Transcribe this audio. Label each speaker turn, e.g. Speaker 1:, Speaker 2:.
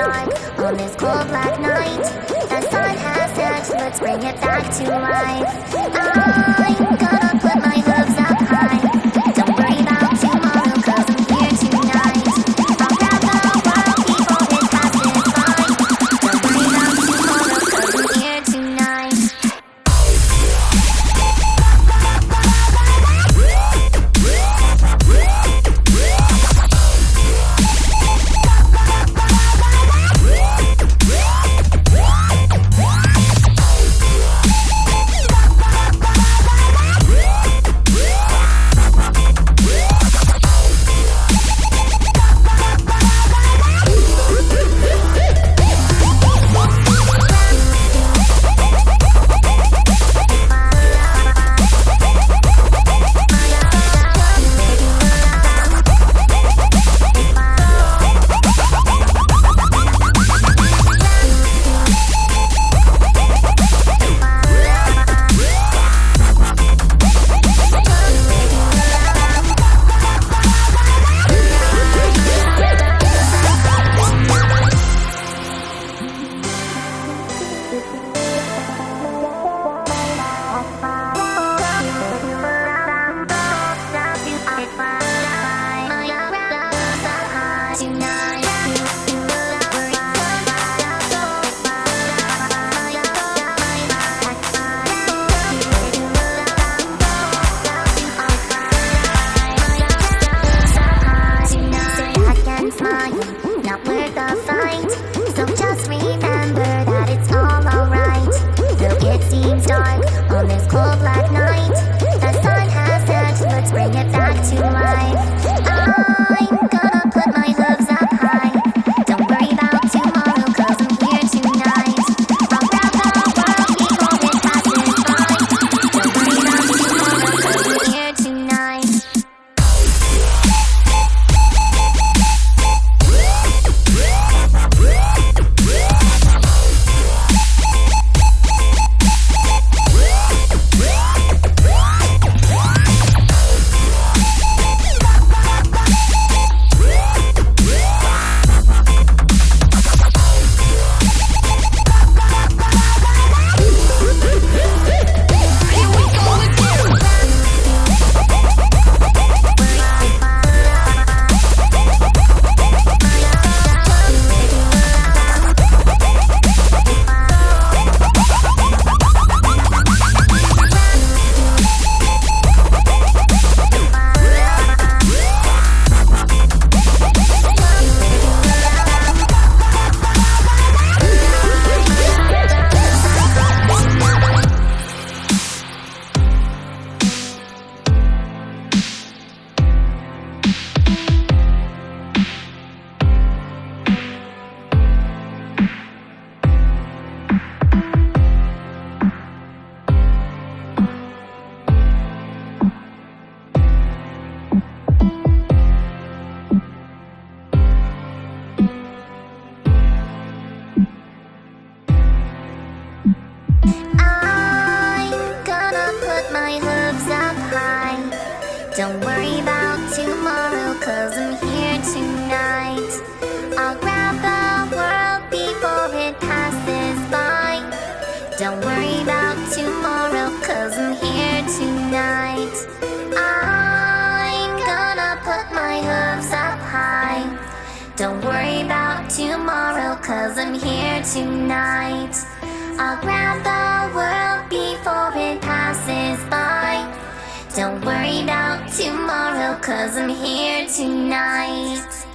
Speaker 1: dark on this cold black night. The sun has set, let's bring it back to life. I'm gonna put my hooves up high. Don't worry about tomorrow, 'cause I'm here tonight. I'll grab the world before it passes by. Don't worry about tomorrow, 'cause I'm here tonight. Not worth the fight, so just remember that it's all alright. Though it seems dark on this cold black night, the sun has set, let's bring it back to life. I'm gonna put my hooves up high. Don't worry about tomorrow, 'cause I'm here tonight. I'll grab the world before it passes by. Don't worry about tomorrow, 'cause I'm here tonight. Don't worry about tomorrow, 'cause I'm here tonight. I'll grab the world before it passes by. Don't worry about tomorrow, 'cause I'm here tonight. I'm gonna put my hooves up high. Don't worry about tomorrow, 'cause I'm here tonight. I'll grab the world before it passes by. Don't worry about tomorrow, 'cause I'm here tonight.